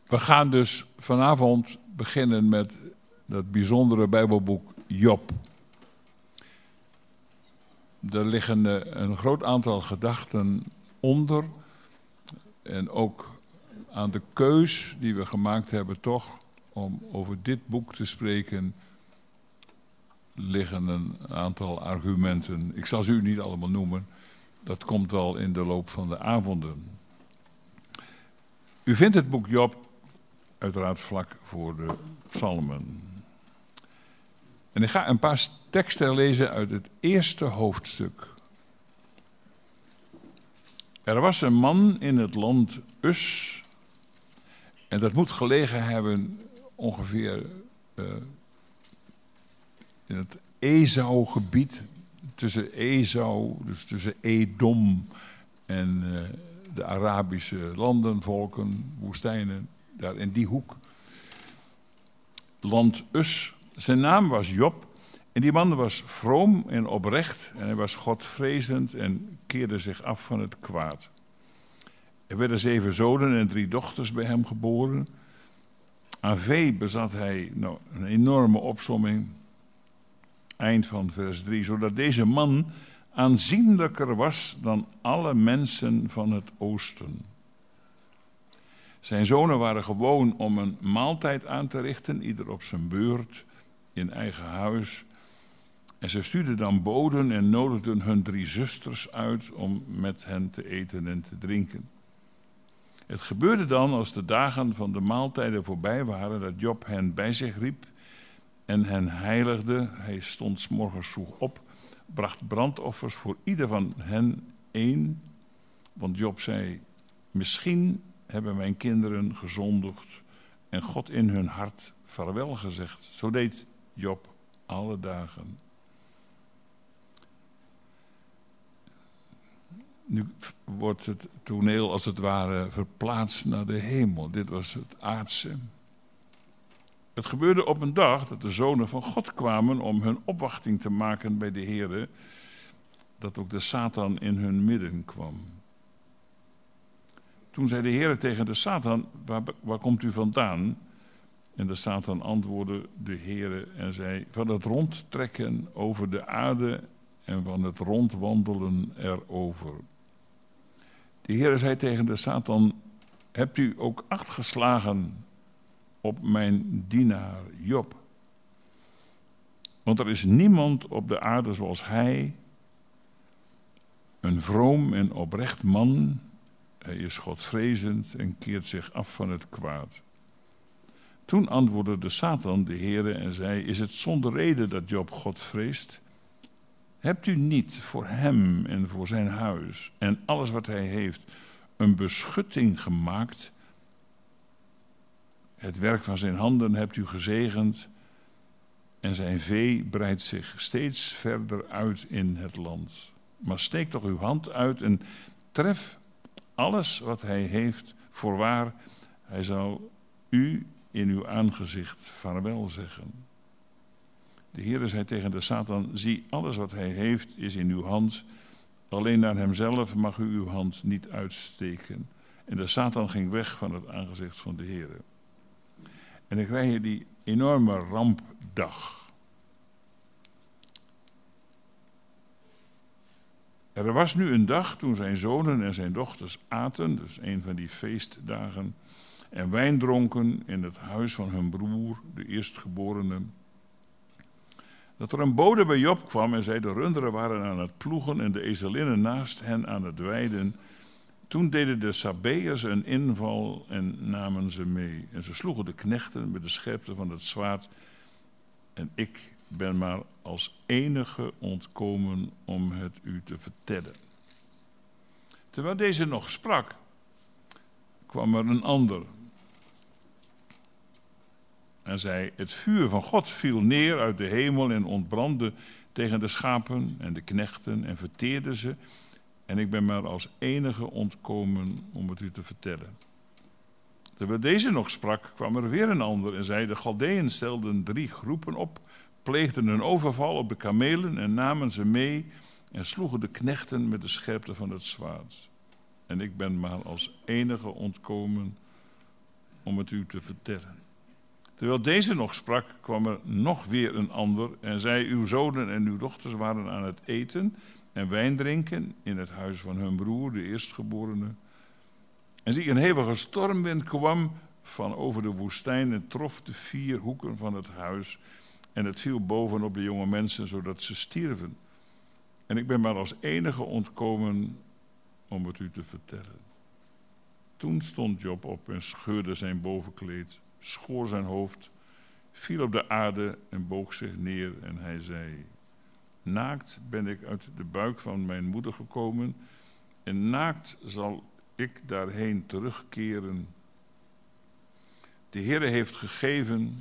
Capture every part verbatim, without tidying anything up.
We gaan dus vanavond beginnen met dat bijzondere Bijbelboek Job. Er liggen een groot aantal gedachten onder. En ook aan de keus die we gemaakt hebben toch om over dit boek te spreken, liggen een aantal argumenten. Ik zal ze u niet allemaal noemen. Dat komt wel in de loop van de avonden. U vindt het boek Job uiteraard vlak voor de psalmen. En ik ga een paar teksten lezen uit het eerste hoofdstuk. Er was een man in het land Us. En dat moet gelegen hebben ongeveer uh, in het Ezau-gebied. Tussen Ezau, dus tussen Edom en uh, de Arabische landen, volken, woestijnen. Daar in die hoek. Land Us. Zijn naam was Job. En die man was vroom en oprecht. En hij was godvrezend en keerde zich af van het kwaad. Er werden zeven zonen en drie dochters bij hem geboren. Aan vee bezat hij nou, een enorme opsomming. Eind van vers drie. Zodat deze man aanzienlijker was dan alle mensen van het oosten. Zijn zonen waren gewoon om een maaltijd aan te richten, ieder op zijn beurt, in eigen huis. En ze stuurden dan boden en nodigden hun drie zusters uit om met hen te eten en te drinken. Het gebeurde dan, als de dagen van de maaltijden voorbij waren, dat Job hen bij zich riep en hen heiligde. Hij stond 's morgens vroeg op, bracht brandoffers voor ieder van hen één. Want Job zei, misschien hebben mijn kinderen gezondigd en God in hun hart vaarwel gezegd. Zo deed Job alle dagen. Nu wordt het toneel als het ware verplaatst naar de hemel. Dit was het aardse. Het gebeurde op een dag dat de zonen van God kwamen om hun opwachting te maken bij de Heere, dat ook de Satan in hun midden kwam. Toen zei de Heere tegen de Satan, waar, waar komt u vandaan? En de Satan antwoordde de Heere en zei, van het rondtrekken over de aarde en van het rondwandelen erover. De Heere zei tegen de Satan, hebt u ook acht geslagen op mijn dienaar Job? Want er is niemand op de aarde zoals hij, een vroom en oprecht man. Hij is godvrezend en keert zich af van het kwaad. Toen antwoordde de Satan de Heere en zei, is het zonder reden dat Job God vreest? Hebt u niet voor hem en voor zijn huis en alles wat hij heeft een beschutting gemaakt? Het werk van zijn handen hebt u gezegend en zijn vee breidt zich steeds verder uit in het land. Maar steek toch uw hand uit en tref alles wat hij heeft, voorwaar, hij zal u in uw aangezicht vaarwel zeggen. De Heere zei tegen de Satan, zie, alles wat hij heeft is in uw hand, alleen naar hemzelf mag u uw hand niet uitsteken. En de Satan ging weg van het aangezicht van de Heere. En dan krijg je die enorme rampdag. Er was nu een dag toen zijn zonen en zijn dochters aten, dus een van die feestdagen, en wijn dronken in het huis van hun broer, de eerstgeborene. Dat er een bode bij Job kwam en zei, de runderen waren aan het ploegen en de ezelinnen naast hen aan het weiden. Toen deden de Sabeërs een inval en namen ze mee. En ze sloegen de knechten met de scherpte van het zwaard. En ik ben maar als enige ontkomen om het u te vertellen. Terwijl deze nog sprak, kwam er een ander. En zei, het vuur van God viel neer uit de hemel en ontbrandde tegen de schapen en de knechten en verteerde ze. En ik ben maar als enige ontkomen om het u te vertellen. Terwijl deze nog sprak, kwam er weer een ander en zei, de Galdeën stelden drie groepen op, pleegden een overval op de kamelen en namen ze mee en sloegen de knechten met de scherpte van het zwaard. En ik ben maar als enige ontkomen om het u te vertellen. Terwijl deze nog sprak, kwam er nog weer een ander en zei: uw zonen en uw dochters waren aan het eten en wijn drinken in het huis van hun broer, de eerstgeborene. En zie, een hevige stormwind kwam van over de woestijn en trof de vier hoeken van het huis. En het viel bovenop de jonge mensen, zodat ze stierven. En ik ben maar als enige ontkomen om het u te vertellen. Toen stond Job op en scheurde zijn bovenkleed, schoor zijn hoofd, viel op de aarde en boog zich neer en hij zei: naakt ben ik uit de buik van mijn moeder gekomen en naakt zal ik daarheen terugkeren. De Heere heeft gegeven,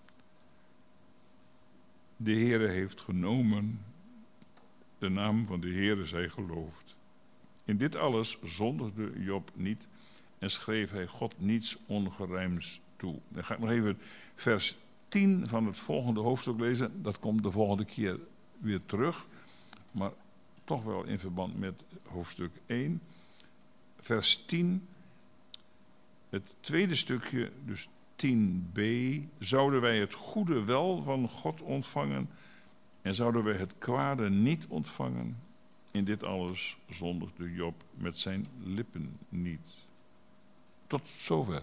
de Heere heeft genomen, de naam van de Heere zij geloofd. In dit alles zondigde Job niet en schreef hij God niets ongerijms toe. Dan ga ik nog even vers tien van het volgende hoofdstuk lezen. Dat komt de volgende keer weer terug, maar toch wel in verband met hoofdstuk één. Vers tien, het tweede stukje, dus tien b. Zouden wij het goede wel van God ontvangen en zouden wij het kwade niet ontvangen? In dit alles zondigde Job met zijn lippen niet. Tot zover.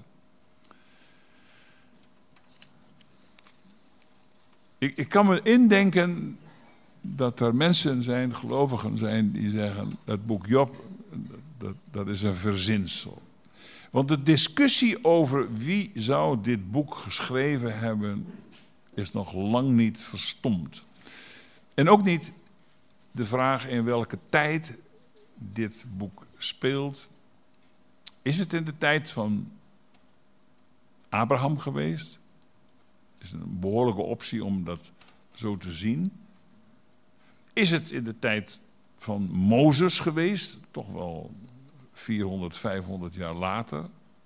Ik, ik kan me indenken dat er mensen zijn, gelovigen zijn, die zeggen: dat boek Job, dat, dat is een verzinsel. Want de discussie over wie zou dit boek geschreven hebben, is nog lang niet verstomd. En ook niet de vraag in welke tijd dit boek speelt. Is het in de tijd van Abraham geweest? Is het een behoorlijke optie om dat zo te zien? Is het in de tijd van Mozes geweest? Toch wel vierhonderd, vijfhonderd jaar later.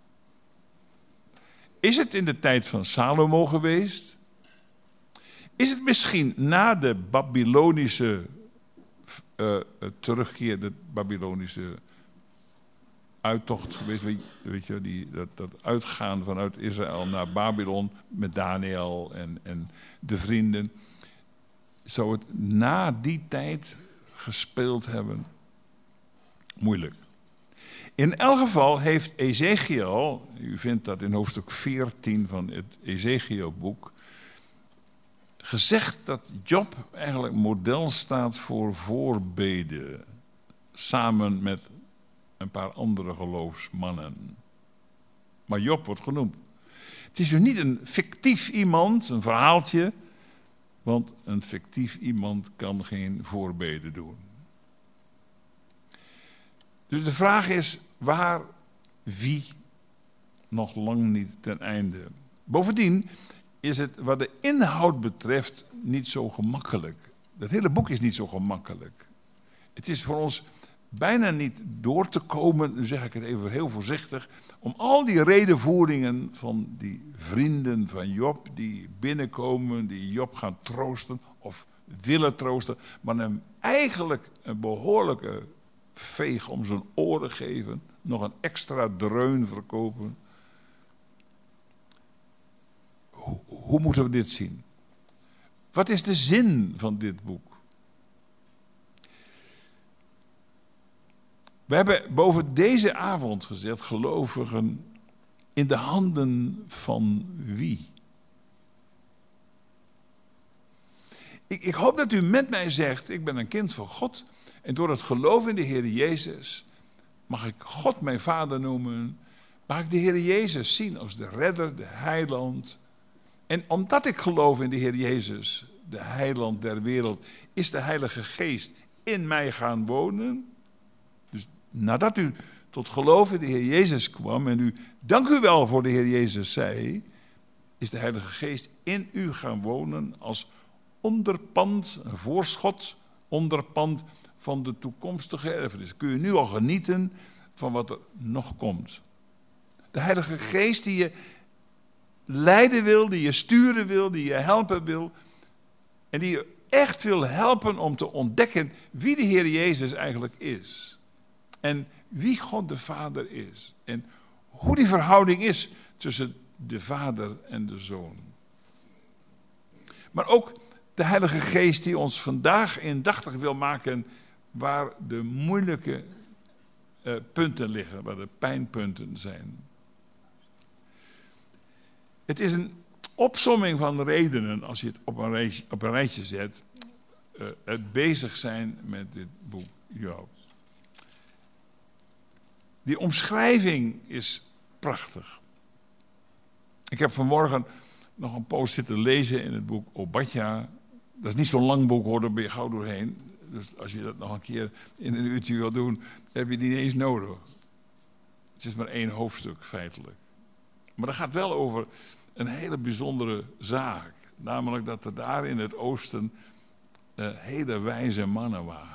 Is het in de tijd van Salomo geweest? Is het misschien na de Babylonische uh, terugkeer, de Babylonische uittocht geweest, weet, weet je, die, dat, dat uitgaan vanuit Israël naar Babylon met Daniel en, en de vrienden. Zou het na die tijd gespeeld hebben? Moeilijk. In elk geval heeft Ezechiel, u vindt dat in hoofdstuk veertien van het Ezechielboek, gezegd dat Job eigenlijk model staat voor voorbeden, samen met een paar andere geloofsmannen. Maar Job wordt genoemd. Het is dus niet een fictief iemand, een verhaaltje, want een fictief iemand kan geen voorbeden doen. Dus de vraag is, waar, wie, nog lang niet ten einde. Bovendien is het wat de inhoud betreft niet zo gemakkelijk. Dat hele boek is niet zo gemakkelijk. Het is voor ons bijna niet door te komen, nu zeg ik het even heel voorzichtig, om al die redenvoeringen van die vrienden van Job die binnenkomen, die Job gaan troosten of willen troosten, maar hem eigenlijk een behoorlijke veeg om zijn oren geven, nog een extra dreun verkopen. Hoe, hoe moeten we dit zien? Wat is de zin van dit boek? We hebben boven deze avond gezegd, gelovigen, in de handen van wie? Ik, ik hoop dat u met mij zegt, ik ben een kind van God. En door het geloof in de Heer Jezus mag ik God mijn vader noemen. Mag ik de Heer Jezus zien als de redder, de heiland. En omdat ik geloof in de Heer Jezus, de heiland der wereld, is de Heilige Geest in mij gaan wonen. Dus nadat u tot geloof in de Heer Jezus kwam en u dank u wel voor de Heer Jezus zei, is de Heilige Geest in u gaan wonen als onderpand, een voorschot, onderpand van de toekomstige erfenis. Kun je nu al genieten van wat er nog komt. De Heilige Geest die je leiden wil, die je sturen wil, die je helpen wil. En die je echt wil helpen om te ontdekken wie de Heer Jezus eigenlijk is. En wie God de Vader is. En hoe die verhouding is tussen de Vader en de Zoon. Maar ook de Heilige Geest die ons vandaag indachtig wil maken waar de moeilijke uh, punten liggen, waar de pijnpunten zijn. Het is een opsomming van redenen, als je het op een rijtje, op een rijtje zet, uh, het bezig zijn met dit boek Job. Die omschrijving is prachtig. Ik heb vanmorgen nog een poos zitten lezen in het boek Obadja. Dat is niet zo'n lang boek hoor, daar ben je gauw doorheen. Dus als je dat nog een keer in een uurtje wil doen, heb je het niet eens nodig. Het is maar één hoofdstuk feitelijk. Maar dat gaat wel over een hele bijzondere zaak. Namelijk dat er daar in het oosten uh, hele wijze mannen waren.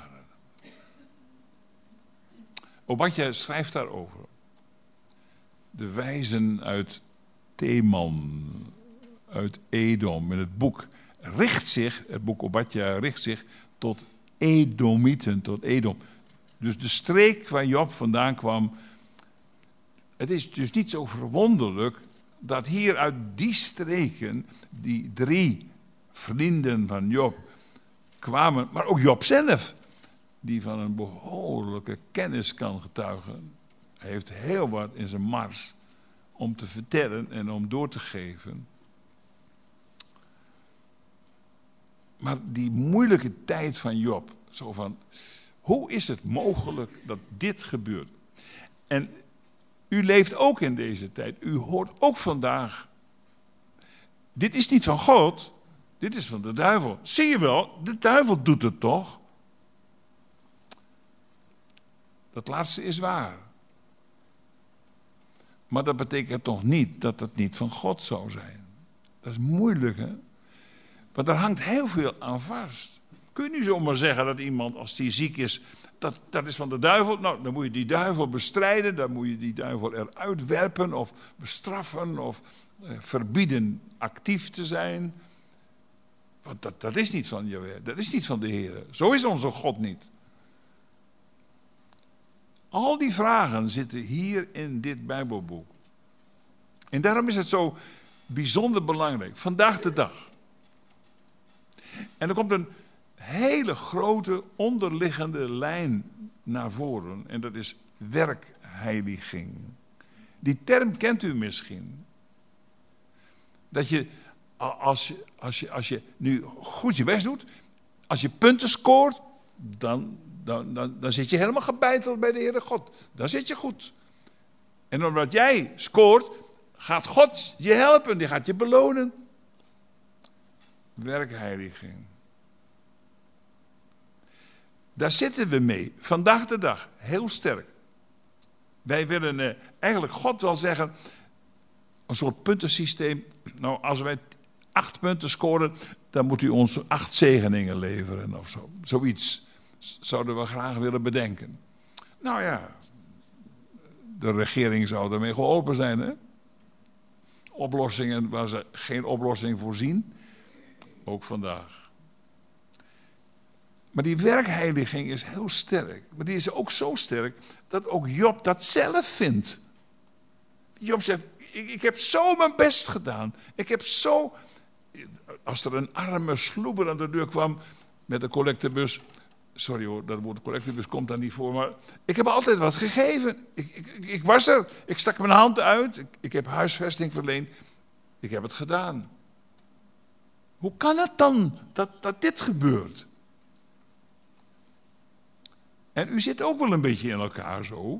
Obadja schrijft daarover. De wijzen uit Teman, uit Edom. En het boek richt zich, het boek Obadja richt zich tot Edomieten, tot Edom. Dus de streek waar Job vandaan kwam. Het is dus niet zo verwonderlijk dat hier uit die streken die drie vrienden van Job kwamen, maar ook Job zelf, die van een behoorlijke kennis kan getuigen. Hij heeft heel wat in zijn mars om te vertellen en om door te geven. Maar die moeilijke tijd van Job, zo van, hoe is het mogelijk dat dit gebeurt? En u leeft ook in deze tijd, u hoort ook vandaag, dit is niet van God, dit is van de duivel. Zie je wel, de duivel doet het toch? Dat laatste is waar. Maar dat betekent toch niet dat het niet van God zou zijn. Dat is moeilijk, hè? Want daar hangt heel veel aan vast. Kun je nu zomaar zeggen dat iemand, als die ziek is, dat, dat is van de duivel? Nou, dan moet je die duivel bestrijden, dan moet je die duivel eruit werpen of bestraffen of eh, verbieden actief te zijn. Want dat, dat is niet van Jahweh, dat is niet van de Heer. Zo is onze God niet. Al die vragen zitten hier in dit Bijbelboek. En daarom is het zo bijzonder belangrijk, vandaag de dag. En er komt een hele grote onderliggende lijn naar voren. En dat is werkheiliging. Die term kent u misschien. Dat je als, je, als, je, als je nu goed je best doet, als je punten scoort, dan, dan, dan, dan zit je helemaal gebeiteld bij de Heere God. Dan zit je goed. En omdat jij scoort, gaat God je helpen, die gaat je belonen. Werkheiliging. Daar zitten we mee, vandaag de dag, heel sterk. Wij willen eh, eigenlijk God wel zeggen, een soort puntensysteem. Nou, als wij acht punten scoren, dan moet u ons acht zegeningen leveren of zo. Zoiets zouden we graag willen bedenken. Nou ja, de regering zou ermee geholpen zijn, hè? Oplossingen waar ze geen oplossing voor zien, ook vandaag. Maar die werkheiliging is heel sterk. Maar die is ook zo sterk dat ook Job dat zelf vindt. Job zegt, ik, ik heb zo mijn best gedaan. Ik heb zo... Als er een arme sloeber aan de deur kwam met een collectebus... Sorry hoor, dat woord collectebus komt daar niet voor, maar... Ik heb altijd wat gegeven. Ik, ik, ik was er. Ik stak mijn hand uit. Ik, ik heb huisvesting verleend. Ik heb het gedaan. Hoe kan het dan dat, dat dit gebeurt? En u zit ook wel een beetje in elkaar zo.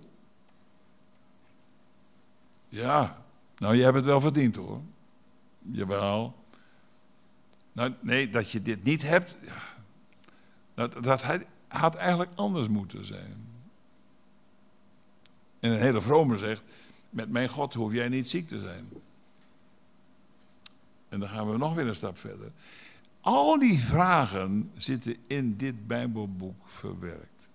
Ja, nou, je hebt het wel verdiend hoor. Jawel. Nou, nee, dat je dit niet hebt, ja, dat, dat had eigenlijk anders moeten zijn. En een hele vrome zegt, met mijn God hoef jij niet ziek te zijn. En dan gaan we nog weer een stap verder. Al die vragen zitten in dit Bijbelboek verwerkt.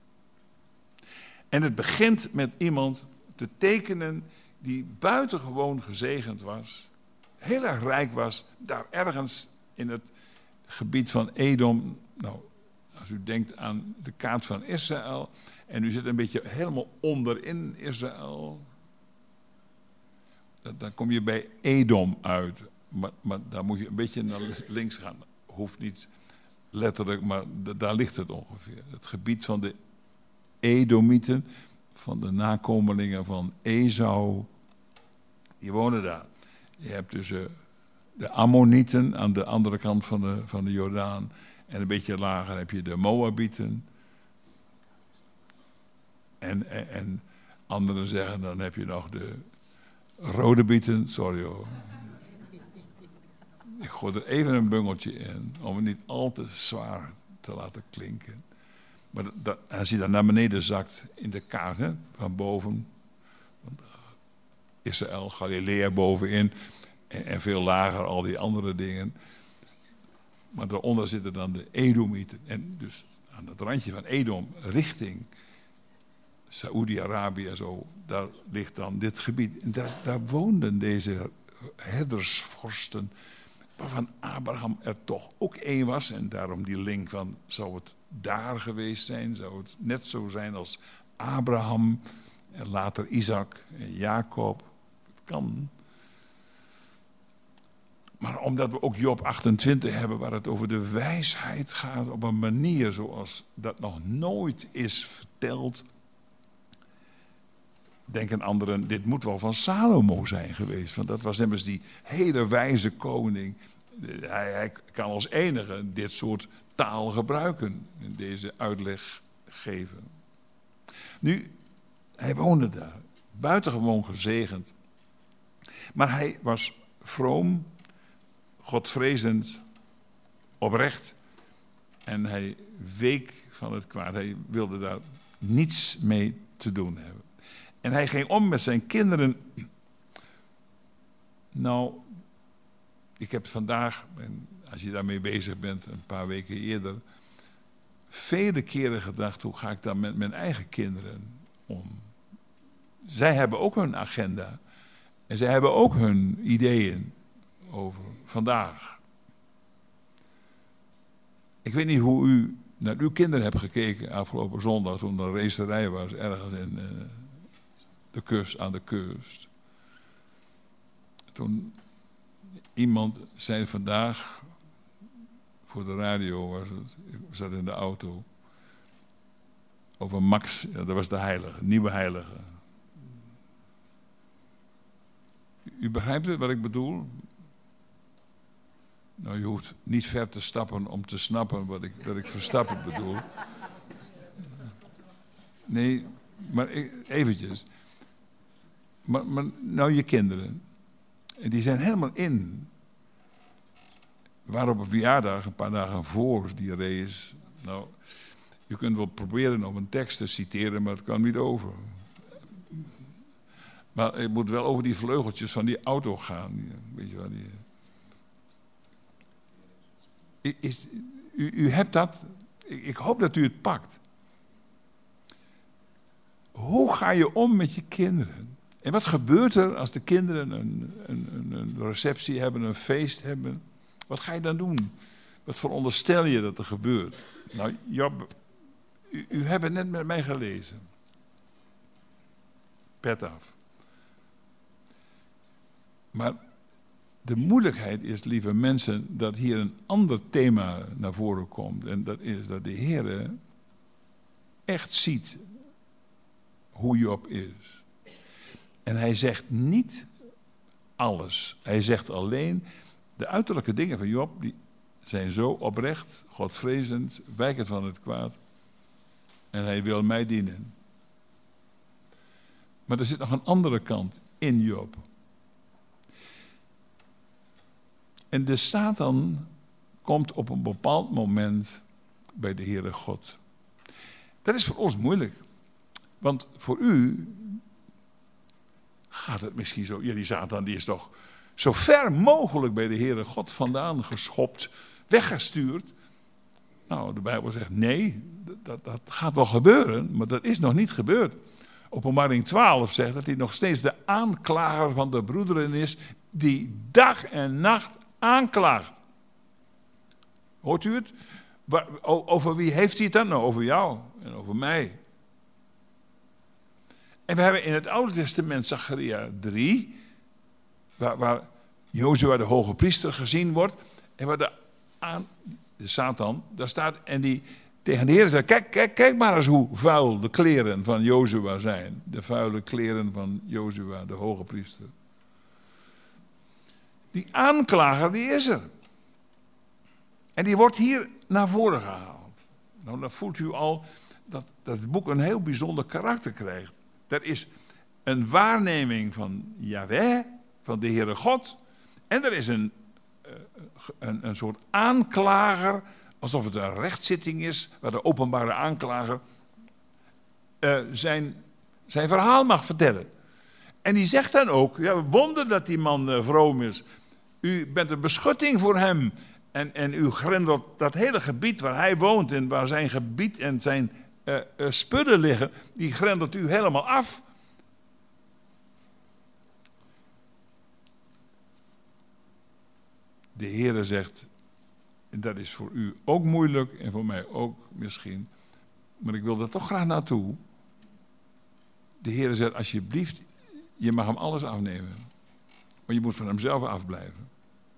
En het begint met iemand te tekenen die buitengewoon gezegend was, heel erg rijk was, daar ergens in het gebied van Edom. Nou, als u denkt aan de kaart van Israël en u zit een beetje helemaal onderin Israël, dan kom je bij Edom uit. Maar, maar daar moet je een beetje naar links gaan. Hoeft niet letterlijk, maar d- daar ligt het ongeveer. Het gebied van de Edomieten, van de nakomelingen van Esau, die wonen daar. Je hebt dus uh, de Ammonieten aan de andere kant van de, van de Jordaan. En een beetje lager heb je de Moabieten. En, en, en anderen zeggen, dan heb je nog de Rodebieten. Sorry hoor. Ik gooi er even een bungeltje in, om het niet al te zwaar te laten klinken. Maar dat, dat, als je dan naar beneden zakt in de kaart, hè, van boven, Israël, Galilea bovenin, en, en veel lager al die andere dingen. Maar daaronder zitten dan de Edomieten. En dus aan het randje van Edom, richting Saoedi-Arabië, zo, daar ligt dan dit gebied. En daar, daar woonden deze herdersvorsten, waarvan Abraham er toch ook één was. En daarom die link van, zou het daar geweest zijn? Zou het net zo zijn als Abraham en later Isaac en Jacob? Het kan. Maar omdat we ook Job achtentwintig hebben, waar het over de wijsheid gaat op een manier zoals dat nog nooit is verteld, denken anderen, dit moet wel van Salomo zijn geweest. Want dat was immers die hele wijze koning. Hij, hij kan als enige dit soort taal gebruiken en deze uitleg geven. Nu, hij woonde daar, buitengewoon gezegend. Maar hij was vroom, godvrezend, oprecht. En hij week van het kwaad. Hij wilde daar niets mee te doen hebben. En hij ging om met zijn kinderen. Nou, ik heb vandaag, en als je daarmee bezig bent, een paar weken eerder, vele keren gedacht, hoe ga ik dan met mijn eigen kinderen om? Zij hebben ook hun agenda. En zij hebben ook hun ideeën over vandaag. Ik weet niet hoe u naar uw kinderen hebt gekeken afgelopen zondag, toen er een racerij was, ergens in uh, de kust, aan de kust. Toen iemand zei vandaag, voor de radio was het, ik zat in de auto, over Max, ja, dat was de heilige, nieuwe heilige. U begrijpt het wat ik bedoel? Nou, je hoeft niet ver te stappen om te snappen wat ik, dat ik verstappen bedoel. Nee, maar eventjes. Maar, maar nou je kinderen, die zijn helemaal in. We waren op een verjaardag, een paar dagen voor die race. Nou, je kunt wel proberen om een tekst te citeren, maar het kan niet over. Maar het moet wel over die vleugeltjes van die auto gaan. Weet je wel, die... Is, u, u hebt dat, ik hoop dat u het pakt. Hoe ga je om met je kinderen? En wat gebeurt er als de kinderen een, een, een receptie hebben, een feest hebben? Wat ga je dan doen? Wat veronderstel je dat er gebeurt? Nou, Job, u, u hebt het net met mij gelezen. Pet af. Maar de moeilijkheid is, lieve mensen, dat hier een ander thema naar voren komt. En dat is dat de Heer echt ziet hoe Job is. En hij zegt niet alles. Hij zegt alleen, de uiterlijke dingen van Job, die zijn zo oprecht, godvrezend, wijkend van het kwaad. En hij wil mij dienen. Maar er zit nog een andere kant in Job. En de Satan komt op een bepaald moment bij de Heere God. Dat is voor ons moeilijk. Want voor u gaat het misschien zo. Ja, die Satan die is toch zo ver mogelijk bij de Heere God vandaan geschopt, weggestuurd. Nou, de Bijbel zegt nee, dat, dat gaat wel gebeuren, maar dat is nog niet gebeurd. Openbaring twaalf zegt dat hij nog steeds de aanklager van de broederen is, die dag en nacht aanklaagt. Hoort u het? Over wie heeft hij het dan? Nou, over jou en over mij. En we hebben in het Oude Testament Zacharia drie, waar, waar Jozua de hoge priester gezien wordt. En waar de, aan, de Satan daar staat en die tegen de Heer zegt, kijk, kijk, kijk maar eens hoe vuil de kleren van Jozua zijn. De vuile kleren van Jozua, de hoge priester. Die aanklager, die is er. En die wordt hier naar voren gehaald. Nou, dan voelt u al dat, dat het boek een heel bijzonder karakter krijgt. Er is een waarneming van Yahweh, van de Heere God. En er is een, een, een soort aanklager, alsof het een rechtszitting is, waar de openbare aanklager uh, zijn, zijn verhaal mag vertellen. En die zegt dan ook, ja, wonder dat die man uh, vroom is. U bent een beschutting voor hem. En, en u grendelt dat hele gebied waar hij woont en waar zijn gebied en zijn uh, uh, spullen liggen, die grendelt u helemaal af. De Heere zegt, en dat is voor u ook moeilijk en voor mij ook misschien, maar ik wil er toch graag naartoe. De Heere zegt, alsjeblieft, je mag hem alles afnemen. Maar je moet van hemzelf afblijven.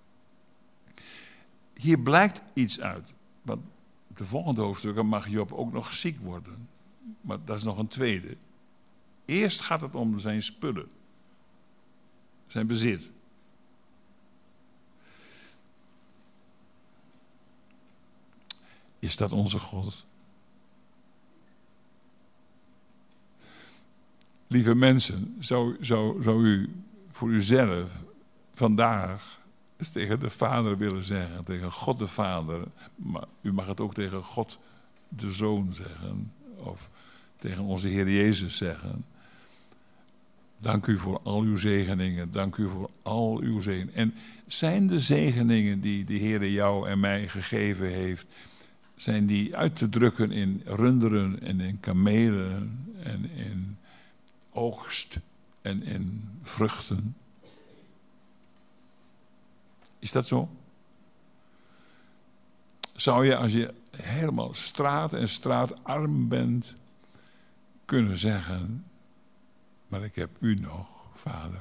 Hier blijkt iets uit. Want de volgende hoofdstukken mag Job ook nog ziek worden. Maar dat is nog een tweede. Eerst gaat het om zijn spullen. Zijn bezit. Is dat onze God? Lieve mensen, zou, zou, zou u voor uzelf vandaag eens tegen de Vader willen zeggen, tegen God de Vader, maar u mag het ook tegen God de Zoon zeggen, of tegen onze Heer Jezus zeggen. Dank u voor al uw zegeningen, dank u voor al uw zegeningen. En zijn de zegeningen die de Heer jou en mij gegeven heeft, zijn die uit te drukken in runderen en in kamelen en in oogst en in vruchten? Is dat zo? Zou je, als je helemaal straat en straatarm bent, kunnen zeggen, maar ik heb u nog, Vader.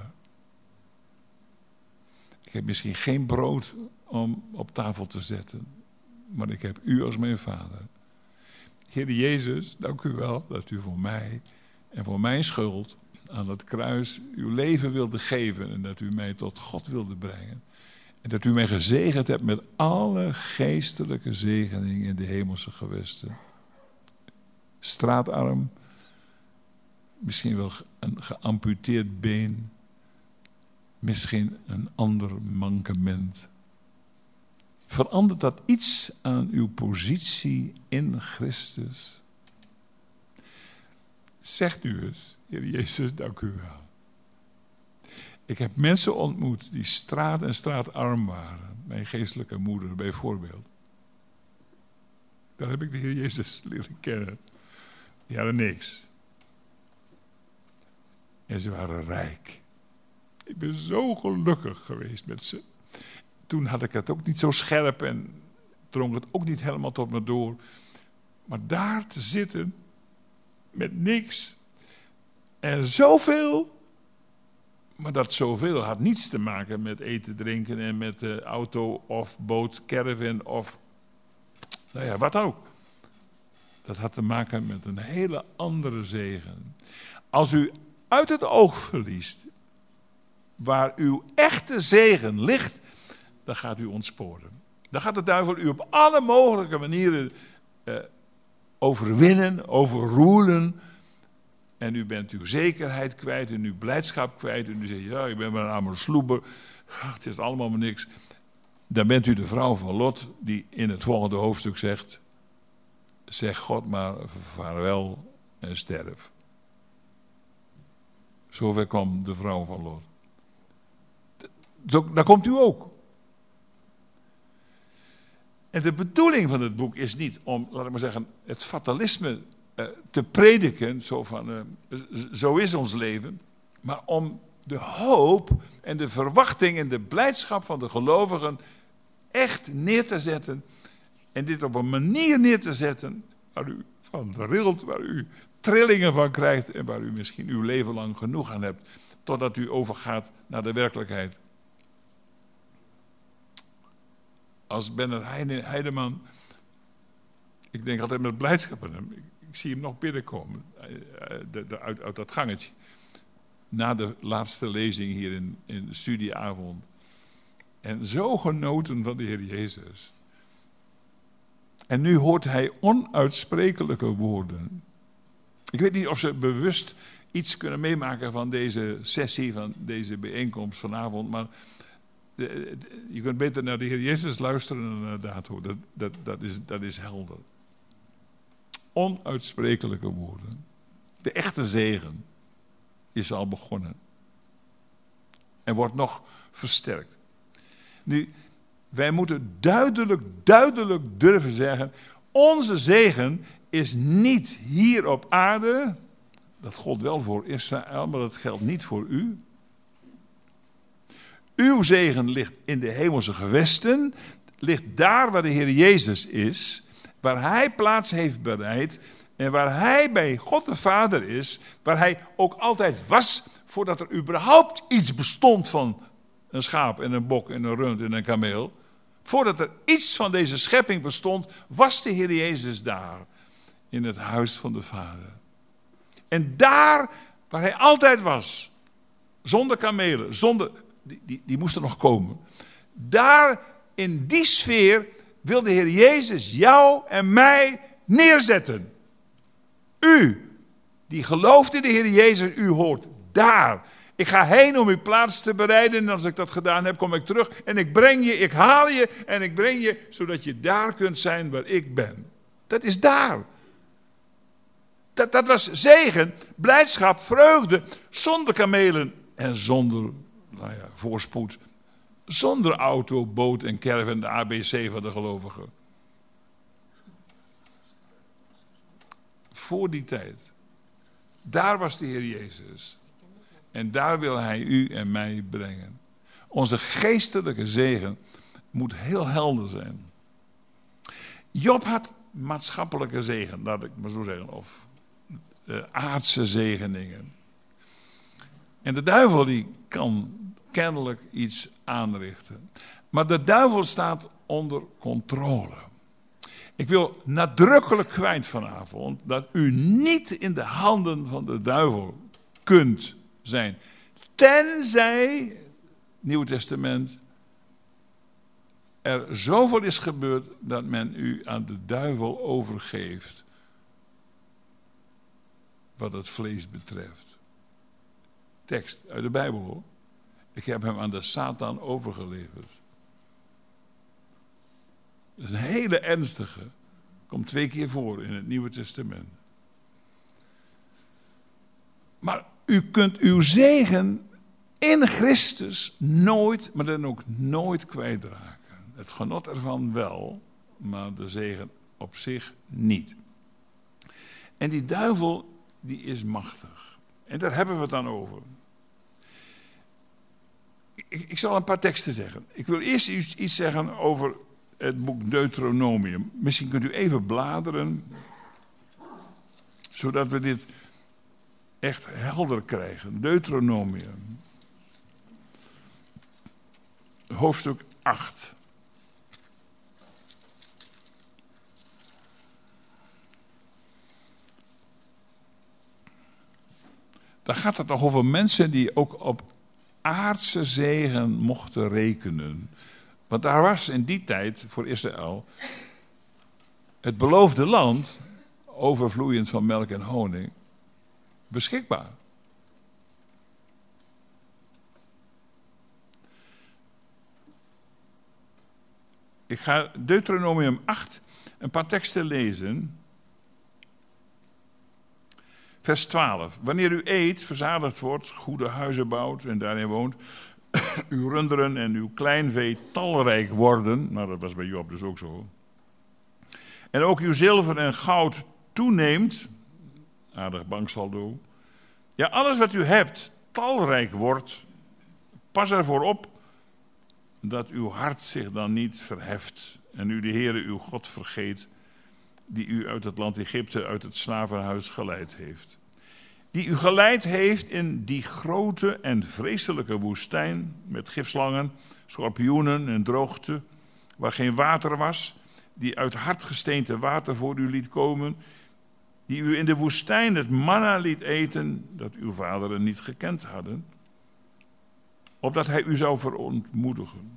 Ik heb misschien geen brood om op tafel te zetten, maar ik heb u als mijn Vader. Heer Jezus, dank u wel dat u voor mij en voor mijn schuld aan het kruis uw leven wilde geven en dat u mij tot God wilde brengen. En dat u mij gezegend hebt met alle geestelijke zegeningen in de hemelse gewesten. Straatarm, misschien wel een geamputeerd been, misschien een ander mankement. Verandert dat iets aan uw positie in Christus? Zegt u eens, Heer Jezus, dank u wel. Ik heb mensen ontmoet die straat en straatarm waren. Mijn geestelijke moeder bijvoorbeeld. Daar heb ik de Heer Jezus leren kennen. Die hadden niks. En ze waren rijk. Ik ben zo gelukkig geweest met ze. Toen had ik het ook niet zo scherp en drong het ook niet helemaal tot me door. Maar daar te zitten met niks en zoveel. Maar dat zoveel had niets te maken met eten, drinken en met de auto of boot, caravan of nou ja, wat ook. Dat had te maken met een hele andere zegen. Als u uit het oog verliest waar uw echte zegen ligt, dan gaat u ontsporen. Dan gaat de duivel u op alle mogelijke manieren uh, overwinnen, overroelen. En u bent uw zekerheid kwijt en uw blijdschap kwijt. En u zegt, ja, ik ben maar een arme sloeber. Ach, het is allemaal maar niks. Dan bent u de vrouw van Lot die in het volgende hoofdstuk zegt, zeg God maar vaarwel en sterf. Zover kwam de vrouw van Lot. Daar komt u ook. En de bedoeling van het boek is niet om, laat ik maar zeggen, het fatalisme uh, te prediken, zo van, uh, zo is ons leven, maar om de hoop en de verwachting en de blijdschap van de gelovigen echt neer te zetten en dit op een manier neer te zetten waar u van rilt, waar u trillingen van krijgt en waar u misschien uw leven lang genoeg aan hebt. totdat u overgaat naar de werkelijkheid. Als Bernard Heideman, ik denk altijd met blijdschap aan hem, ik, ik zie hem nog binnenkomen de, de, uit, uit dat gangetje. Na de laatste lezing hier in, in de studieavond. En zo genoten van de Heer Jezus. En nu hoort hij onuitsprekelijke woorden. Ik weet niet of ze bewust iets kunnen meemaken van deze sessie, van deze bijeenkomst vanavond, maar je kunt beter naar de Heer Jezus luisteren dan inderdaad hoor. Dat, dat, dat, is, dat is helder. Onuitsprekelijke woorden. De echte zegen is al begonnen. En wordt nog versterkt. Nu, wij moeten duidelijk, duidelijk durven zeggen, onze zegen is niet hier op aarde. Dat gold wel voor Israël, maar dat geldt niet voor u. Uw zegen ligt in de hemelse gewesten, ligt daar waar de Heer Jezus is, waar Hij plaats heeft bereid en waar Hij bij God de Vader is, waar Hij ook altijd was, voordat er überhaupt iets bestond van een schaap en een bok en een rund en een kameel. Voordat er iets van deze schepping bestond, was de Heer Jezus daar, in het huis van de Vader. En daar waar Hij altijd was, zonder kamelen, zonder... Die, die, die moesten nog komen. Daar in die sfeer wil de Heer Jezus jou en mij neerzetten. U, die gelooft in de Heer Jezus, u hoort daar. Ik ga heen om uw plaats te bereiden en als ik dat gedaan heb, kom ik terug en ik breng je, ik haal je en ik breng je, zodat je daar kunt zijn waar ik ben. Dat is daar. Dat, dat was zegen, blijdschap, vreugde, zonder kamelen en zonder... Nou ja, voorspoed. Zonder auto, boot en caravan, de A B C van de gelovigen. Voor die tijd. Daar was de Heer Jezus. En daar wil Hij u en mij brengen. Onze geestelijke zegen moet heel helder zijn. Job had maatschappelijke zegen, laat ik maar zo zeggen. Of uh, aardse zegeningen. En de duivel die kan kennelijk iets aanrichten. Maar de duivel staat onder controle. Ik wil nadrukkelijk kwijt vanavond dat u niet in de handen van de duivel kunt zijn. Tenzij, Nieuw Testament, er zoveel is gebeurd dat men u aan de duivel overgeeft. Wat het vlees betreft. Tekst uit de Bijbel hoor. Ik heb hem aan de Satan overgeleverd. Dat is een hele ernstige. Komt twee keer voor in het Nieuwe Testament. Maar u kunt uw zegen in Christus nooit, maar dan ook nooit kwijtraken. Het genot ervan wel, maar de zegen op zich niet. En die duivel, die is machtig. En daar hebben we het dan over. Ik, ik zal een paar teksten zeggen. Ik wil eerst iets, iets zeggen over het boek Deuteronomium. Misschien kunt u even bladeren, zodat we dit echt helder krijgen. Deuteronomium. Hoofdstuk acht. Daar gaat het nog over mensen die ook op aardse zegen mochten rekenen. Want daar was in die tijd voor Israël het beloofde land, overvloeiend van melk en honing, beschikbaar. Ik ga Deuteronomium acht een paar teksten lezen. Vers twaalf. Wanneer u eet, verzadigd wordt, goede huizen bouwt en daarin woont, uw runderen en uw kleinvee talrijk worden, nou dat was bij Job dus ook zo, en ook uw zilver en goud toeneemt, aardig banksaldo, ja alles wat u hebt talrijk wordt, pas ervoor op dat uw hart zich dan niet verheft en u de Heere uw God vergeet, die u uit het land Egypte, uit het slavenhuis geleid heeft. die u geleid heeft in die grote en vreselijke woestijn met gifslangen, schorpioenen en droogte, waar geen water was, die uit hardgesteente water voor u liet komen, die u in de woestijn het manna liet eten dat uw vaderen niet gekend hadden, opdat hij u zou verontmoedigen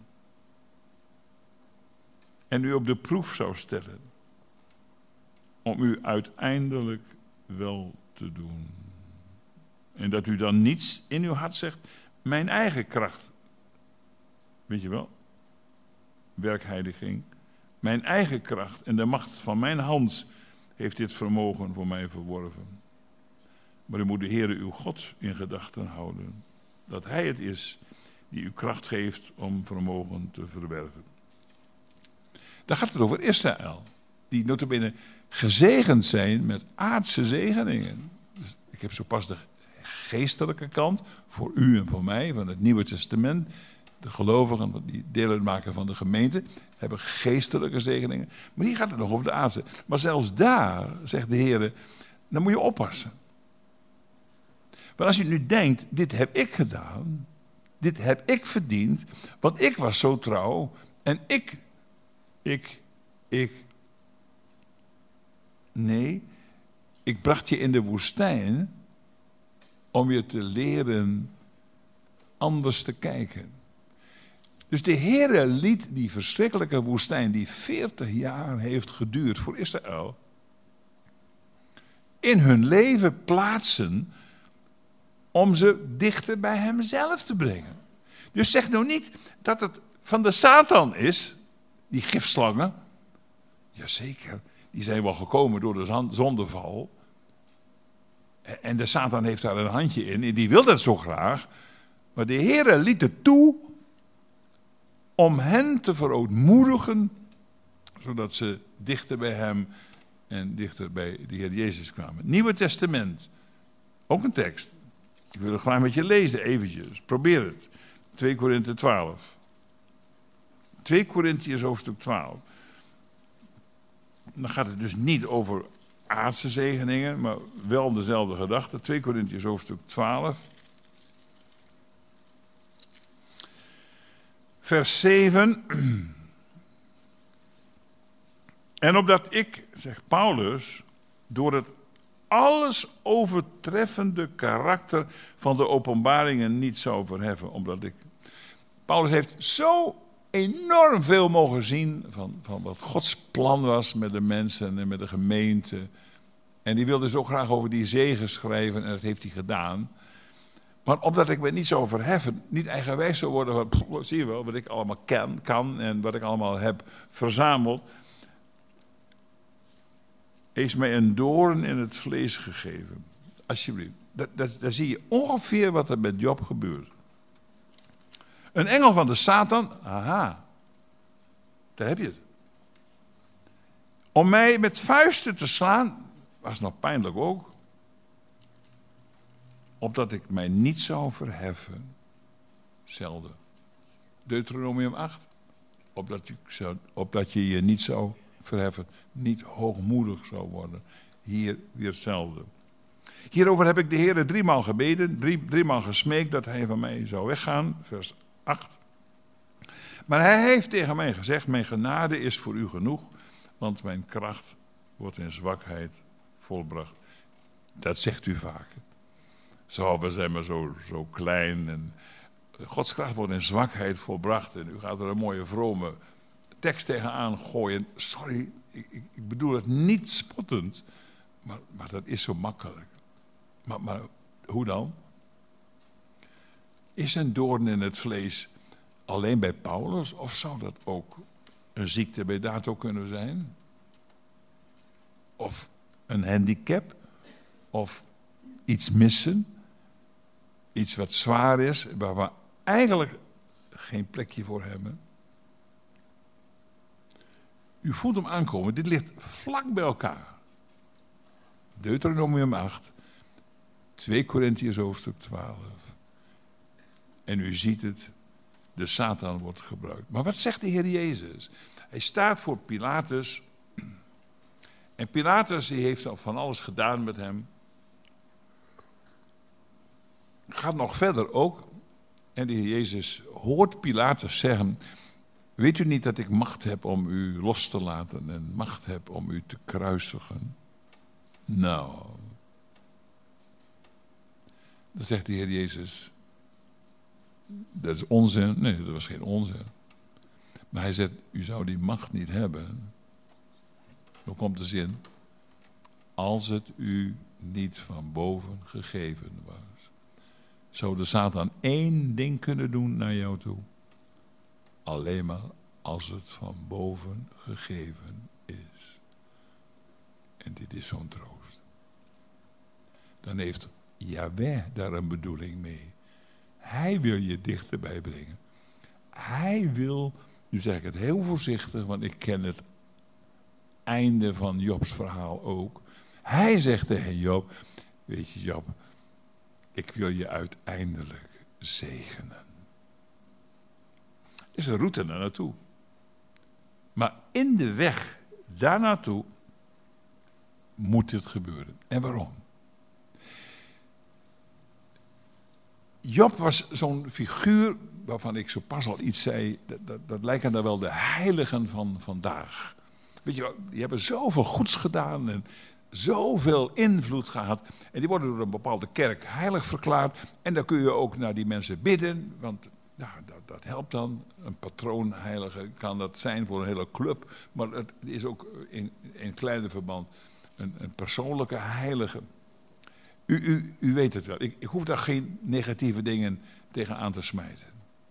en u op de proef zou stellen, om u uiteindelijk wel te doen. En dat u dan niets in uw hart zegt, mijn eigen kracht, weet je wel, werkheiliging, mijn eigen kracht en de macht van mijn hand heeft dit vermogen voor mij verworven. Maar u moet de Heere uw God in gedachten houden, dat Hij het is die u kracht geeft om vermogen te verwerven. Dan gaat het over Israël, die nota bene gezegend zijn met aardse zegeningen. Dus ik heb zo pas de geestelijke kant, voor u en voor mij, van het Nieuwe Testament. De gelovigen die deel uitmaken van de gemeente, hebben geestelijke zegeningen. Maar hier gaat het nog over de aardse. Maar zelfs daar, zegt de Heer, dan moet je oppassen. Want als je nu denkt, dit heb ik gedaan, dit heb ik verdiend, want ik was zo trouw en ik, ik, ik. Nee, ik bracht je in de woestijn om je te leren anders te kijken. Dus de Heere liet die verschrikkelijke woestijn, die veertig jaar heeft geduurd voor Israël, in hun leven plaatsen om ze dichter bij hemzelf te brengen. Dus zeg nou niet dat het van de Satan is, die gifslangen. Jazeker, die zijn wel gekomen door de zondeval. En de Satan heeft daar een handje in en die wil dat zo graag. Maar de Heere liet het toe om hen te verootmoedigen, zodat ze dichter bij hem en dichter bij de Heer Jezus kwamen. Nieuwe Testament, ook een tekst. Ik wil het graag met je lezen eventjes, probeer het. twee Korinthe twaalf. twee Korintiërs hoofdstuk twaalf. Dan gaat het dus niet over aardse zegeningen, maar wel dezelfde gedachte. twee Korintiërs hoofdstuk twaalf. Vers zeven. En opdat ik, zegt Paulus, door het alles overtreffende karakter van de openbaringen niet zou verheffen. Omdat ik... Paulus heeft zo enorm veel mogen zien van, van wat Gods plan was met de mensen en met de gemeente. En die wilde zo graag over die zegen schrijven en dat heeft hij gedaan. Maar omdat ik me niet zou verheffen, niet eigenwijs zou worden, van, pff, zie je wel, wat ik allemaal kan, kan en wat ik allemaal heb verzameld, heeft mij een doorn in het vlees gegeven. Alsjeblieft. Dat, dat, daar zie je ongeveer wat er met Job gebeurt. Een engel van de Satan, aha, daar heb je het. Om mij met vuisten te slaan, was nog pijnlijk ook, opdat ik mij niet zou verheffen. Zelden. Deuteronomium acht. Opdat je, zou, opdat je je niet zou verheffen. Niet hoogmoedig zou worden. Hier weer hetzelfde. Hierover heb ik de Heer driemaal gebeden. Drie, driemaal gesmeekt dat hij van mij zou weggaan. Vers acht. Maar hij heeft tegen mij gezegd. Mijn genade is voor u genoeg. Want mijn kracht wordt in zwakheid volbracht. Dat zegt u vaak. Zo, we zijn maar zo, zo klein. En Gods kracht wordt in zwakheid volbracht. En u gaat er een mooie vrome tekst tegenaan gooien. Sorry, ik, ik, ik bedoel het niet spottend. Maar, maar dat is zo makkelijk. Maar, maar hoe dan? Is een doorn in het vlees alleen bij Paulus? Of zou dat ook een ziekte bij Dato kunnen zijn? Of een handicap? Of iets missen? Iets wat zwaar is, waar we eigenlijk geen plekje voor hebben. U voelt hem aankomen, dit ligt vlak bij elkaar. Deuteronomium acht, twee Korintiërs hoofdstuk twaalf. En u ziet het, de Satan wordt gebruikt. Maar wat zegt de Heer Jezus? Hij staat voor Pilatus. En Pilatus die heeft al van alles gedaan met hem. gaat nog verder ook. En de Heer Jezus hoort Pilatus zeggen: weet u niet dat ik macht heb om u los te laten en macht heb om u te kruisigen? Nou, dan zegt de Heer Jezus: dat is onzin. Nee, dat was geen onzin. Maar hij zegt: u zou die macht niet hebben. Dan komt de zin: als het u niet van boven gegeven was. Zou de Satan één ding kunnen doen naar jou toe? Alleen maar als het van boven gegeven is. En dit is zo'n troost. Dan heeft Jahweh daar een bedoeling mee. Hij wil je dichterbij brengen. Hij wil, nu zeg ik het heel voorzichtig, want ik ken het einde van Jobs verhaal ook. Hij zegt tegen Job: weet je Job, ik wil je uiteindelijk zegenen. Er is een route naar naartoe. Maar in de weg daar naartoe moet dit gebeuren. En waarom? Job was zo'n figuur waarvan ik zo pas al iets zei. Dat, dat, dat lijken dan wel de heiligen van vandaag. Weet je wel, die hebben zoveel goeds gedaan en zoveel invloed gehad. En die worden door een bepaalde kerk heilig verklaard. En dan kun je ook naar die mensen bidden. Want ja, dat, dat helpt dan. Een patroonheilige kan dat zijn voor een hele club. Maar het is ook in, in kleine verband een, een persoonlijke heilige. U, u, u weet het wel. Ik, ik hoef daar geen negatieve dingen tegen aan te smijten.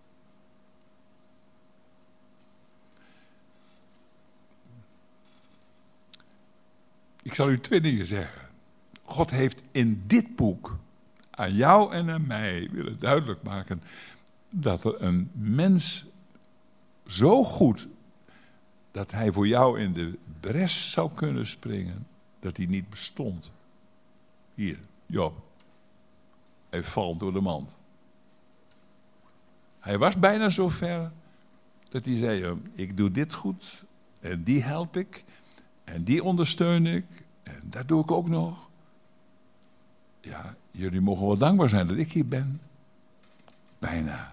Ik zal u twee dingen zeggen. God heeft in dit boek aan jou en aan mij willen duidelijk maken dat er een mens zo goed dat hij voor jou in de bres zou kunnen springen, dat hij niet bestond. Hier, Job. Hij valt door de mand. Hij was bijna zo ver dat hij zei: ik doe dit goed en die help ik en die ondersteun ik en dat doe ik ook nog. Ja, jullie mogen wel dankbaar zijn dat ik hier ben. Bijna.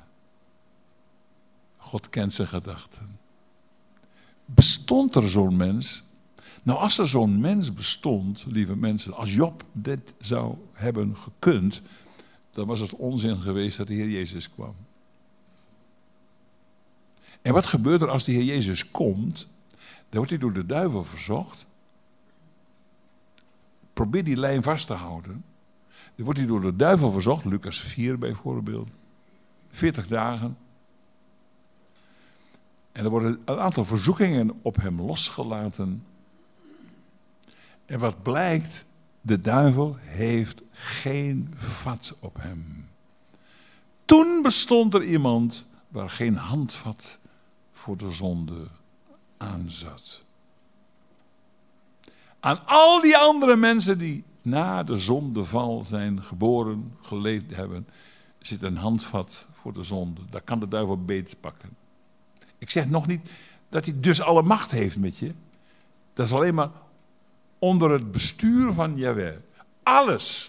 God kent zijn gedachten. Bestond er zo'n mens? Nou, als er zo'n mens bestond, lieve mensen, als Job dit zou hebben gekund, dan was het onzin geweest dat de Heer Jezus kwam. En wat gebeurt er als de Heer Jezus komt? Dan wordt hij door de duivel verzocht. Probeer die lijn vast te houden. Dan wordt hij door de duivel verzocht, Lucas vier bijvoorbeeld. veertig dagen. En er worden een aantal verzoekingen op hem losgelaten. En wat blijkt, de duivel heeft geen vat op hem. Toen bestond er iemand waar geen handvat voor de zonde aan zat. Aan al die andere mensen die na de zondeval zijn geboren, geleefd hebben, zit een handvat voor de zonde. Daar kan de duivel beet pakken. Ik zeg nog niet dat hij dus alle macht heeft met je. Dat is alleen maar onder het bestuur van Jahweh. Alles.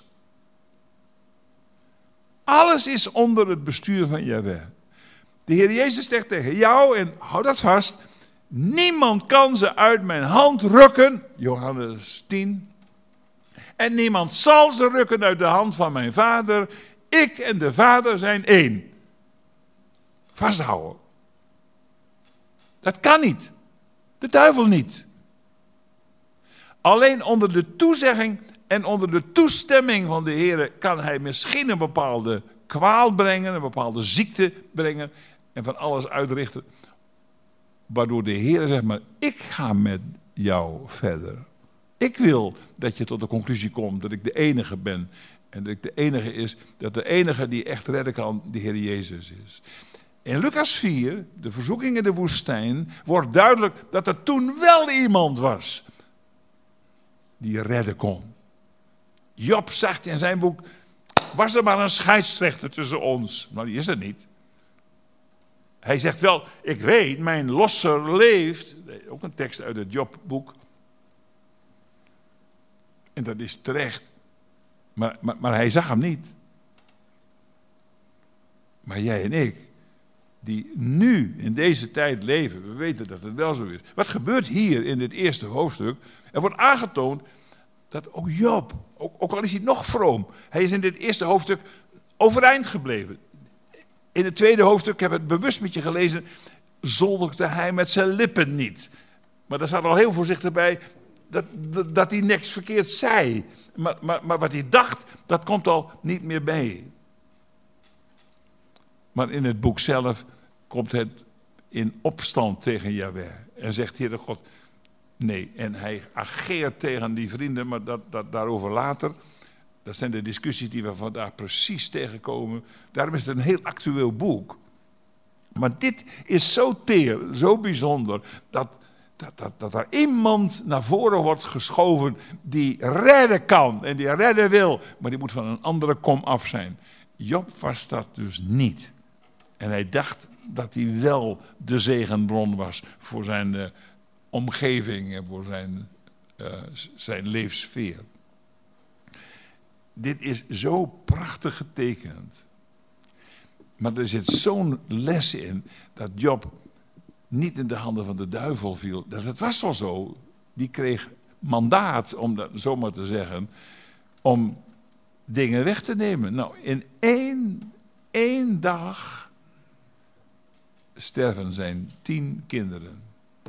Alles is onder het bestuur van Jahweh. De Heer Jezus zegt tegen jou, en hou dat vast: niemand kan ze uit mijn hand rukken. Johannes tien. En niemand zal ze rukken uit de hand van mijn Vader. Ik en de Vader zijn één. Vasthouden. Dat kan niet. De duivel niet. Alleen onder de toezegging en onder de toestemming van de Heer kan hij misschien een bepaalde kwaal brengen, een bepaalde ziekte brengen en van alles uitrichten. Waardoor de Heer zegt: maar ik ga met jou verder. Ik wil dat je tot de conclusie komt dat ik de enige ben. En dat ik de enige is, dat de enige die echt redden kan, de Heer Jezus is. In Lucas vier, de verzoeking in de woestijn, wordt duidelijk dat er toen wel iemand was die redden kon. Job zegt in zijn boek: was er maar een scheidsrechter tussen ons. Maar die is er niet. Hij zegt wel: ik weet, mijn losser leeft. Ook een tekst uit het Jobboek. En dat is terecht. Maar, maar, maar hij zag hem niet. Maar jij en ik, die nu in deze tijd leven, we weten dat het wel zo is. Wat gebeurt hier in dit eerste hoofdstuk? Er wordt aangetoond dat ook Job, ook, ook al is hij nog vroom, hij is in dit eerste hoofdstuk overeind gebleven. In het tweede hoofdstuk, ik heb het bewust met je gelezen, zondigde hij met zijn lippen niet. Maar daar staat al heel voorzichtig bij dat, dat, dat hij niks verkeerd zei. Maar, maar, maar wat hij dacht, dat komt al niet meer bij. Maar in het boek zelf komt het in opstand tegen Jahweh. En zegt Heere God, nee. En hij ageert tegen die vrienden, maar dat, dat, daarover later. Dat zijn de discussies die we vandaag precies tegenkomen. Daarom is het een heel actueel boek. Maar dit is zo teer, zo bijzonder, dat, dat, dat, dat er iemand naar voren wordt geschoven die redden kan en die redden wil. Maar die moet van een andere kom af zijn. Job was dat dus niet. En hij dacht dat hij wel de zegenbron was voor zijn uh, omgeving en voor zijn, uh, zijn leefsfeer. Dit is zo prachtig getekend. Maar er zit zo'n les in dat Job niet in de handen van de duivel viel. Dat het was wel zo. Die kreeg mandaat, om dat zo maar te zeggen, om dingen weg te nemen. Nou, in één, één dag sterven zijn tien kinderen.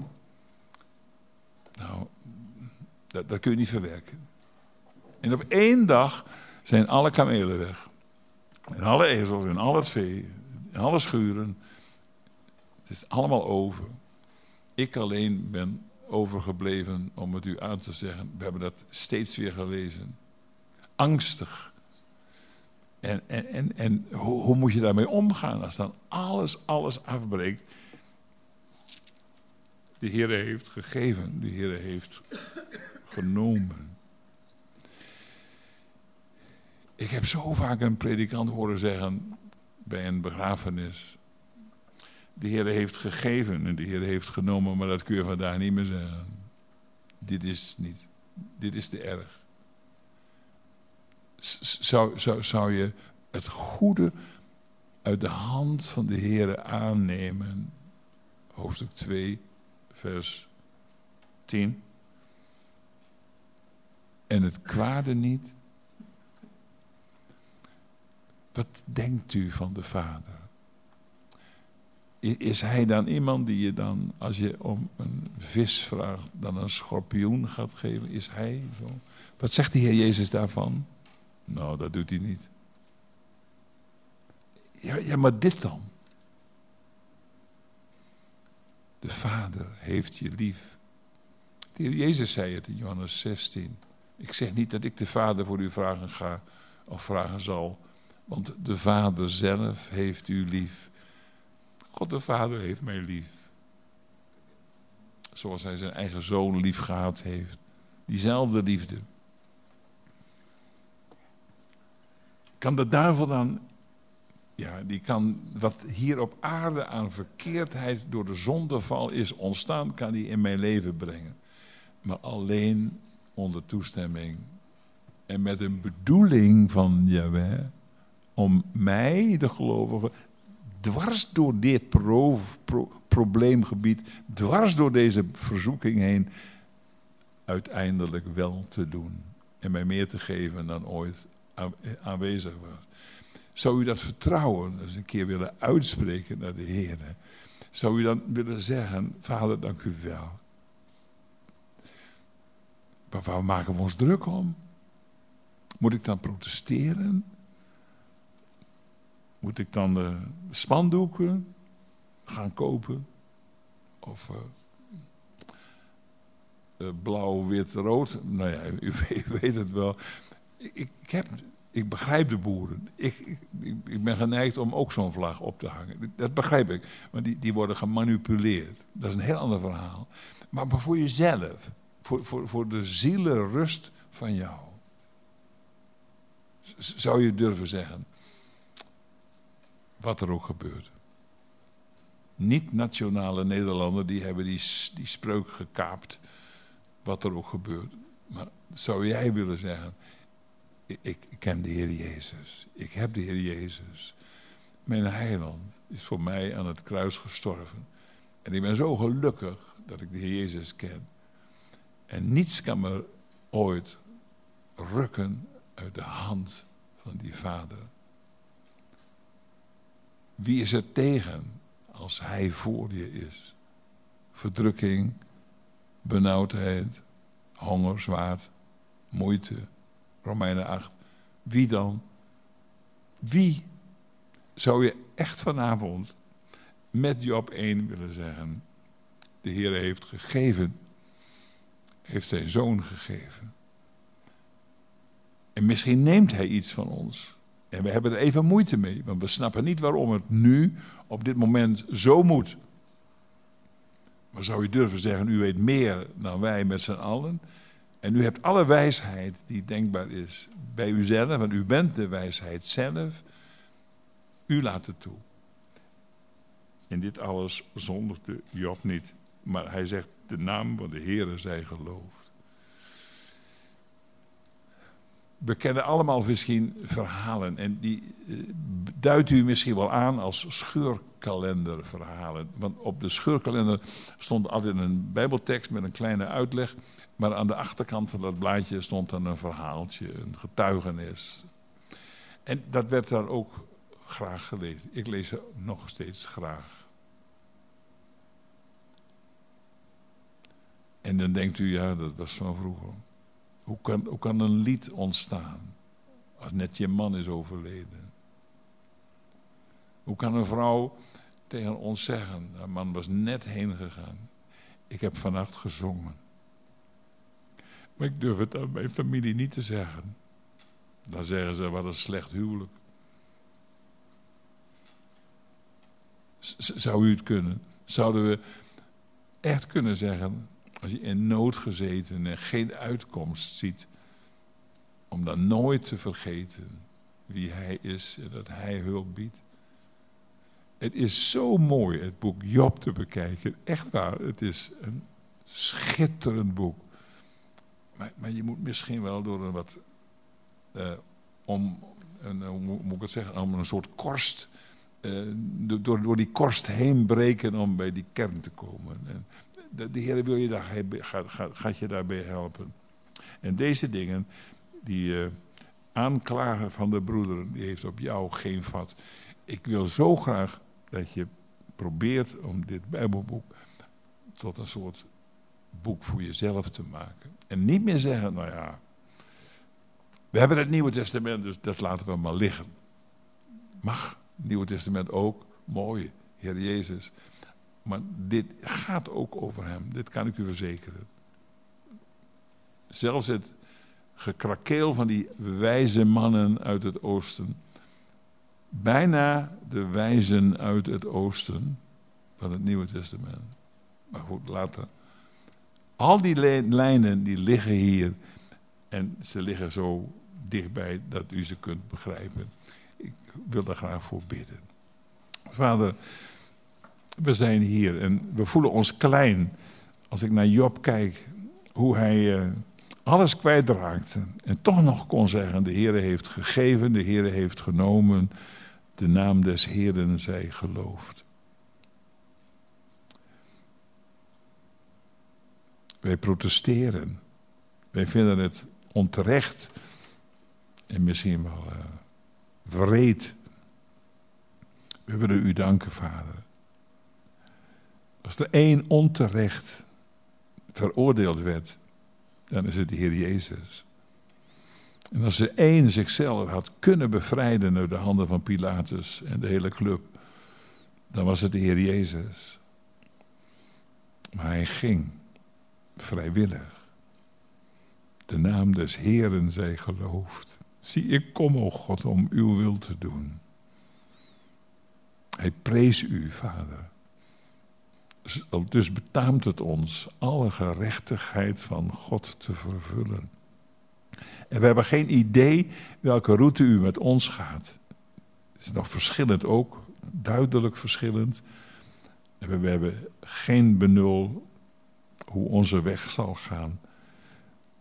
Nou, dat, dat kun je niet verwerken. En op één dag zijn alle kamelen weg. En alle ezels en al het vee, en alle schuren. Het is allemaal over. Ik alleen ben overgebleven om het u aan te zeggen. We hebben dat steeds weer gelezen. Angstig. En, en, en, en hoe, hoe moet je daarmee omgaan als dan alles, alles afbreekt? De Heer heeft gegeven, de Heer heeft genomen. Ik heb zo vaak een predikant horen zeggen bij een begrafenis. De Heer heeft gegeven en de Heer heeft genomen, maar dat kun je vandaag niet meer zeggen. Dit is niet, dit is te erg. Zou, zou, zou je het goede uit de hand van de Heer aannemen? Hoofdstuk twee, vers tien. En het kwade niet. Wat denkt u van de Vader? Is hij dan iemand die je dan, als je om een vis vraagt, dan een schorpioen gaat geven? Is hij zo? Wat zegt de Heer Jezus daarvan? Nou, dat doet hij niet. Ja, ja, maar dit dan. De Vader heeft je lief. De Heer Jezus zei het in Johannes zestien. Ik zeg niet dat ik de Vader voor u vragen ga of vragen zal. Want de Vader zelf heeft u lief. God de Vader heeft mij lief. Zoals hij zijn eigen zoon lief gehad heeft. Diezelfde liefde. Kan de duivel dan, ja, die kan wat hier op aarde aan verkeerdheid door de zondeval is ontstaan, kan die in mijn leven brengen. Maar alleen onder toestemming en met een bedoeling van Jahweh, om mij, de gelovige, dwars door dit pro, pro, probleemgebied, dwars door deze verzoeking heen, uiteindelijk wel te doen. En mij meer te geven dan ooit aanwezig was. Zou u dat vertrouwen eens een keer willen uitspreken naar de Heer? Zou u dan willen zeggen, Vader, dank u wel. Maar waar maken we ons druk om? Moet ik dan protesteren? Moet ik dan de spandoeken gaan kopen? Of uh, uh, blauw, wit, rood? Nou ja, u, u weet het wel. Ik, ik, heb, ik begrijp de boeren. Ik, ik, ik ben geneigd om ook zo'n vlag op te hangen. Dat begrijp ik. Maar die, die worden gemanipuleerd. Dat is een heel ander verhaal. Maar, maar voor jezelf. Voor, voor, voor de zielenrust van jou. Zou je durven zeggen. Wat er ook gebeurt. Niet-nationale Nederlanders die hebben die, die spreuk gekaapt. Wat er ook gebeurt. Maar zou jij willen zeggen. Ik, ik ken de Heer Jezus. Ik heb de Heer Jezus. mijn heiland is voor mij aan het kruis gestorven. En ik ben zo gelukkig dat ik de Heer Jezus ken. En niets kan me ooit rukken uit de hand van die Vader. Wie is er tegen als Hij voor je is? Verdrukking, benauwdheid, honger, zwaard, moeite, Romeinen acht. Wie dan? Wie zou je echt vanavond met Job één willen zeggen? De Heer heeft gegeven, heeft zijn zoon gegeven. En misschien neemt hij iets van ons. En we hebben er even moeite mee, want we snappen niet waarom het nu, op dit moment, zo moet. Maar zou je durven zeggen, u weet meer dan wij met z'n allen. En u hebt alle wijsheid die denkbaar is bij uzelf, want u bent de wijsheid zelf. U laat het toe. En dit alles zondigde Job niet. Maar hij zegt, de naam van de Heere zij geloofd. We kennen allemaal misschien verhalen. En die uh, duidt u misschien wel aan als scheurkalenderverhalen. Want op de scheurkalender stond altijd een bijbeltekst met een kleine uitleg. Maar aan de achterkant van dat blaadje stond dan een verhaaltje, een getuigenis. En dat werd dan ook graag gelezen. Ik lees ze nog steeds graag. En dan denkt u, ja, dat was van vroeger. Hoe kan, hoe kan een lied ontstaan als net je man is overleden? Hoe kan een vrouw tegen ons zeggen, haar man was net heen gegaan. Ik heb vannacht gezongen. Maar ik durf het aan mijn familie niet te zeggen. Dan zeggen ze, wat een slecht huwelijk. Z- zou u het kunnen? Zouden we echt kunnen zeggen, als je in nood gezeten en geen uitkomst ziet, om dan nooit te vergeten wie hij is en dat hij hulp biedt? Het is zo mooi het boek Job te bekijken. Echt waar, het is een schitterend boek. Maar, maar je moet misschien wel door een wat, uh, om, een, hoe moet ik het zeggen, om een soort korst, uh, door, door die korst heen breken om bij die kern te komen. En de, de Heer wil je daar, gaat, gaat, gaat je daarbij helpen. En deze dingen, die uh, aanklager van de broederen, die heeft op jou geen vat. Ik wil zo graag dat je probeert om dit Bijbelboek tot een soort boek voor jezelf te maken. En niet meer zeggen, nou ja, we hebben het Nieuwe Testament, dus dat laten we maar liggen. Mag, het Nieuwe Testament ook, mooi, Heer Jezus. Maar dit gaat ook over hem, dit kan ik u verzekeren. Zelfs het gekrakeel van die wijze mannen uit het oosten, bijna de wijzen uit het oosten van het Nieuwe Testament. Maar goed, later. Al die lijnen die liggen hier en ze liggen zo dichtbij dat u ze kunt begrijpen. Ik wil daar graag voor bidden. Vader, we zijn hier en we voelen ons klein als ik naar Job kijk, hoe hij uh, alles kwijtraakte en toch nog kon zeggen, de Heere heeft gegeven, de Heere heeft genomen, de naam des Heeren zij geloofd. Wij protesteren. Wij vinden het onterecht en misschien wel uh, wreed. We willen u danken, Vader. Als er één onterecht veroordeeld werd, dan is het de Heer Jezus. En als er één zichzelf had kunnen bevrijden uit de handen van Pilatus en de hele club, dan was het de Heer Jezus. Maar hij ging vrijwillig. De naam des Heeren zij geloofd. Zie, ik kom, o God, om uw wil te doen. Hij prees u, Vader. Dus betaamt het ons alle gerechtigheid van God te vervullen. En we hebben geen idee welke route u met ons gaat. Het is nog verschillend ook, duidelijk verschillend. En we hebben geen benul hoe onze weg zal gaan.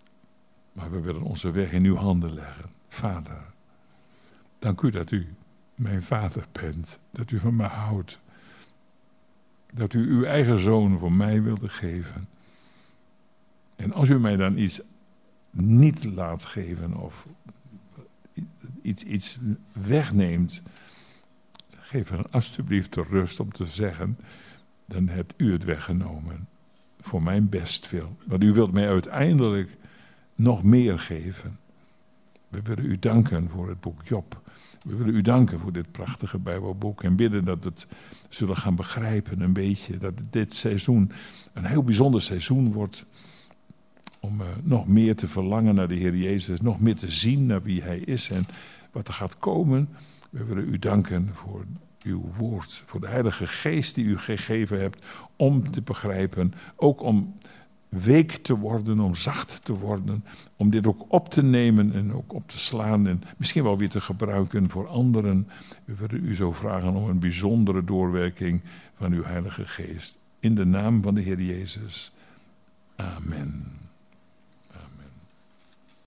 Maar we willen onze weg in uw handen leggen. Vader, dank u dat u mijn vader bent. Dat u van me houdt. Dat u uw eigen zoon voor mij wilde geven. En als u mij dan iets niet laat geven of iets, iets wegneemt, geef er alsjeblieft de rust om te zeggen, dan hebt u het weggenomen. Voor mijn bestwil. Want u wilt mij uiteindelijk nog meer geven. We willen u danken voor het boek Job. We willen u danken voor dit prachtige Bijbelboek en bidden dat we het zullen gaan begrijpen een beetje. Dat dit seizoen een heel bijzonder seizoen wordt om uh, nog meer te verlangen naar de Heer Jezus. Nog meer te zien naar wie Hij is en wat er gaat komen. We willen u danken voor uw woord, voor de Heilige Geest die u gegeven hebt om te begrijpen. Ook om week te worden, om zacht te worden, om dit ook op te nemen en ook op te slaan en misschien wel weer te gebruiken voor anderen. We willen u zo vragen om een bijzondere doorwerking van uw Heilige Geest. In de naam van de Heer Jezus. Amen.